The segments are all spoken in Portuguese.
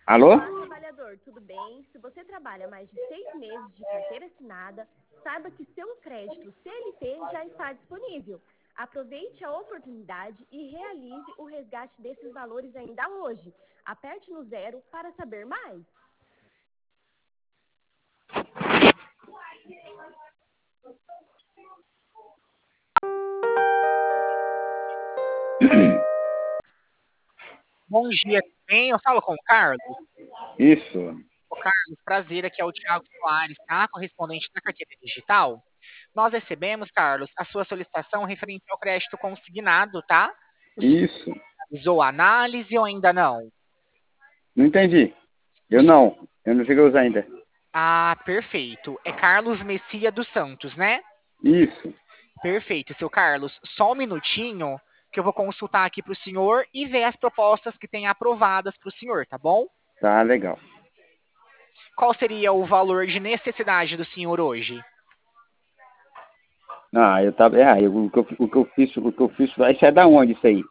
Alô? Olá, trabalhador, tudo bem? Se você trabalha mais de 6 meses de carteira assinada, saiba que seu crédito CLT já está disponível. Aproveite a oportunidade e realize o resgate desses valores ainda hoje. Aperte no zero para saber mais. Bom dia, tudo bem? Eu falo com o Carlos. Isso. O Carlos, prazer, aqui é o Thiago Soares, tá? Correspondente da carteira digital. Nós recebemos, Carlos, a sua solicitação referente ao crédito consignado, tá? O senhor Isso. realizou a análise ou ainda não? Não entendi. O Eu senhor- não. Eu não cheguei a usar ainda. Ah, perfeito. É Carlos Messia dos Santos, né? Isso. Perfeito, seu Carlos. Só um minutinho que eu vou consultar aqui para o senhor e ver as propostas que tem aprovadas para o senhor, tá bom? Tá legal. Qual seria o valor de necessidade do senhor hoje? Ah, eu tava. O que eu fiz. Isso é da onde isso aí?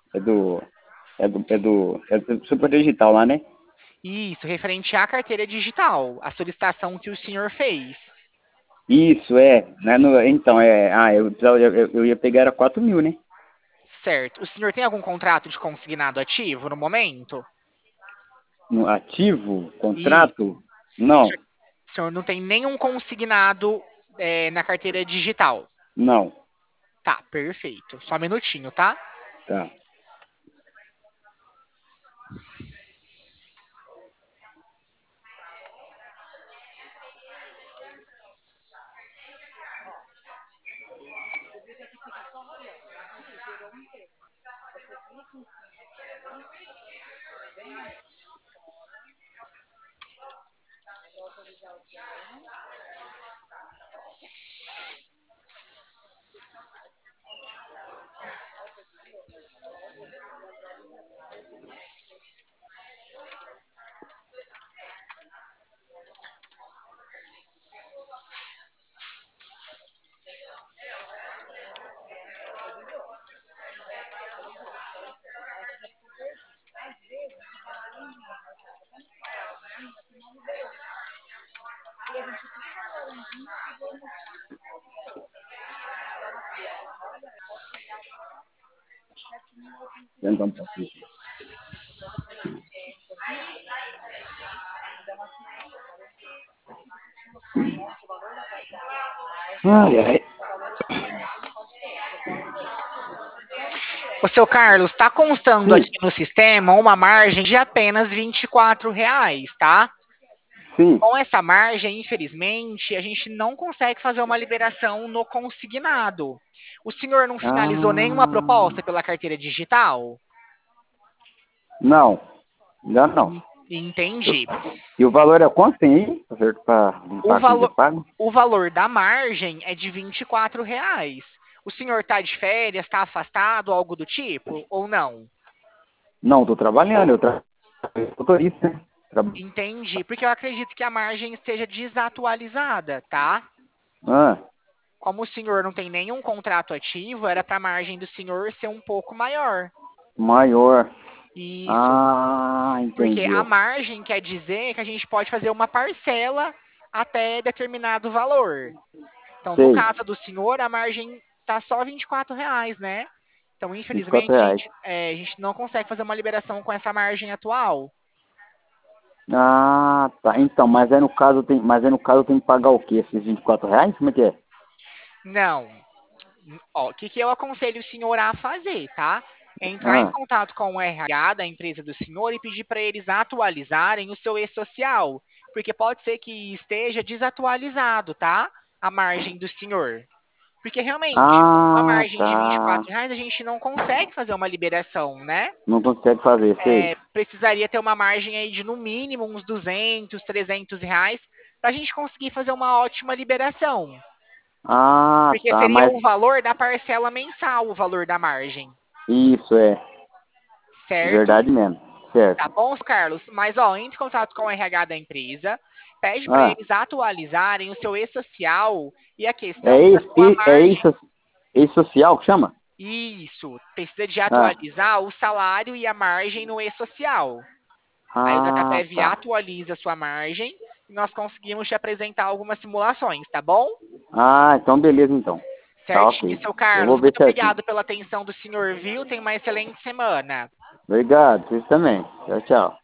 É do Super Digital lá, né? Isso, referente à carteira digital, a solicitação que o senhor fez. Isso, é. Né, então, eu ia pegar era 4 mil, né? Certo. O senhor tem algum contrato de consignado ativo no momento? No ativo, E contrato? Não, o senhor não tem nenhum consignado na carteira digital. não. Tá, perfeito. Só um minutinho, tá? Tá. Então, tá. Ai, ai. O seu Carlos, está constando Sim, aqui no sistema uma margem de apenas R$ 24, tá? sim. Com essa margem, infelizmente, a gente não consegue fazer uma liberação no consignado. O senhor não finalizou nenhuma proposta Ah, pela carteira digital? não. Ainda não. Entendi. E o valor é quanto tem aí? Pra O limpar aqui de valor, pago? o valor da margem é de R$ 24. O senhor está de férias, está afastado, algo do tipo, ou não? Não, tô trabalhando. Motorista, né? Entendi, porque eu acredito que a margem esteja desatualizada, tá? Ah, Como o senhor não tem nenhum contrato ativo, era para a margem do senhor ser um pouco maior. maior. Isso, Ah, porque entendi. a margem quer dizer que a gente pode fazer uma parcela até determinado valor. Então, no Sei. caso do senhor, a margem tá só R$ 24, né? Então, 24 infelizmente, reais. a gente não consegue fazer uma liberação com essa margem atual. Ah, tá. Então, mas é no caso tem que pagar o quê? Esses 24 reais? Como é que é? Não. Ó, o que, que eu aconselho o senhor a fazer, tá? É entrar em Ah, contato com o RH da empresa do senhor e pedir para eles atualizarem o seu e-social, porque pode ser que esteja desatualizado, tá? A margem do senhor. Porque realmente, com uma ah, margem de tá. R$ 24, a gente não consegue fazer uma liberação, né? Não consegue fazer, sei. Precisaria ter uma margem aí de no mínimo uns R$ 200, R$ 300 para a gente conseguir fazer uma ótima liberação. Ah, Porque tá. seria Mas o valor da parcela mensal, o valor da margem, isso é certo? verdade mesmo. Tá Certo. bom, Carlos? Mas ó, entre em contato com o RH da empresa, pede para Ah, eles atualizarem o seu e-social e a é questão da isso, sua é margem. isso, é social que chama? Isso, precisa de Ah, atualizar o salário e a margem no e-social. Aí o Ah, DataPrev tá. atualiza a sua margem e nós conseguimos te apresentar algumas simulações, tá bom? Ah, então beleza então. Tá Certinho, ok. seu Eu vou Carlos. ver Muito certinho. obrigado pela atenção do senhor, viu? Tenha uma excelente semana. Obrigado, vocês também. Tchau, tchau.